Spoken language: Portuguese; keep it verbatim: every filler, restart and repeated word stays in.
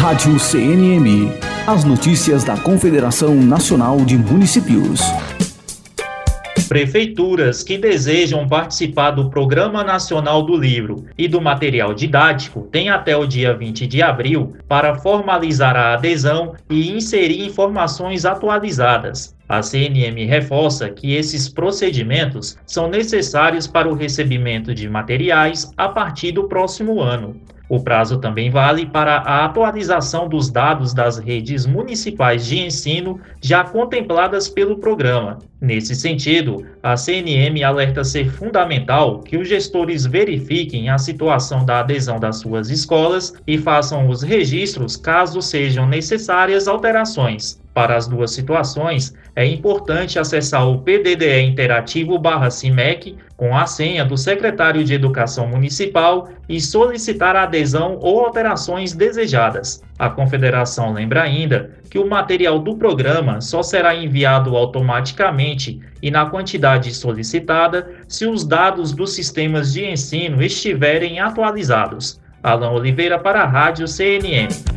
Rádio C N M. As notícias da Confederação Nacional de Municípios. Prefeituras que desejam participar do Programa Nacional do Livro e do Material Didático têm até o dia vinte de abril para formalizar a adesão e inserir informações atualizadas. A C N M reforça que esses procedimentos são necessários para o recebimento de materiais a partir do próximo ano. O prazo também vale para a atualização dos dados das redes municipais de ensino já contempladas pelo programa. Nesse sentido, a C N M alerta ser fundamental que os gestores verifiquem a situação da adesão das suas escolas e façam os registros caso sejam necessárias alterações. Para as duas situações, é importante acessar o P D D E interativo barra CIMEC com a senha do secretário de Educação Municipal e solicitar a adesão ou alterações desejadas. A Confederação lembra ainda que o material do programa só será enviado automaticamente e na quantidade solicitada se os dados dos sistemas de ensino estiverem atualizados. Alan Oliveira para a Rádio C N M.